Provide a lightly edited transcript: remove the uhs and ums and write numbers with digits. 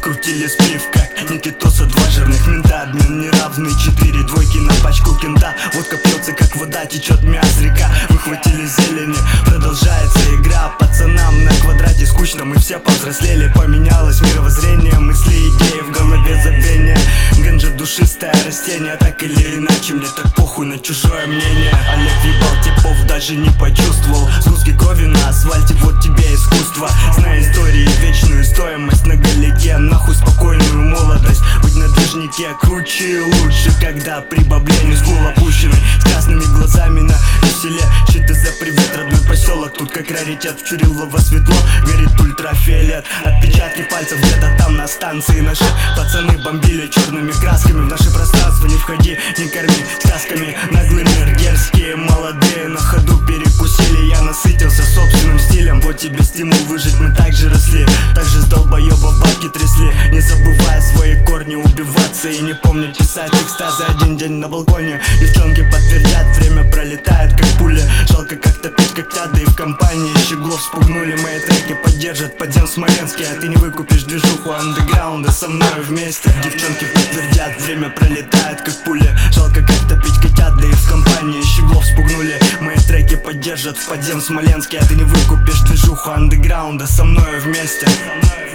скрутили сплив, как Никитоса. Два жирных мента, обмен неравный. 4 двойки на пачку кента. Водка пьется, как вода, течет мяс река. Выхватили зелени, продолжается игра. Пацанам на квадрате скучно, мы все повзрослели. Поменялось мировоззрение, мысли, идеи в голове забвение. Ганджа душистое растение, так или иначе мне так похуй на чужое мнение. Олег въебал типов, даже не почувствовал сгустки крови на асфальте, вот тебе искусство. Зная истории, вечную стоимость на галеке. Нахуй спокойную молодость, быть на движнике круче и лучше, когда при бабле не сгул опущенный, с красными глазами на веселе. Щиты за привет, родной поселок, тут как раритет. В Чурилово светло, горит ультрафиолет. Отпечатки пальцев где-то там на станции наши пацаны бомбили черными красками. В наше пространство не входи, не корми сказками. Наглый мир, дерзкие, молодые на ходу перекусили. Я насытился собственным стилем, вот тебе стимул выжить. Мы так же росли, так же с долбоебов бабки трясли, не забывая свои корни, убиваться и не помню писать экстазы. Один день на балконе, девчонки подтвердят, время пролетает как пуля. Жалко как топить когтя, да и в компании щеглов спугнули. Мои треки поддержат подзем Смоленский, а ты не выкупишь движуху андеграунда со мной вместе. Девчонки подтвердят, время пролетает как пуля. Жалко как топить котят, да и в компании щеглов спугнули. Мои треки поддержат в подзем Смоленский, а ты не выкупишь движуху андеграунда со мной вместе.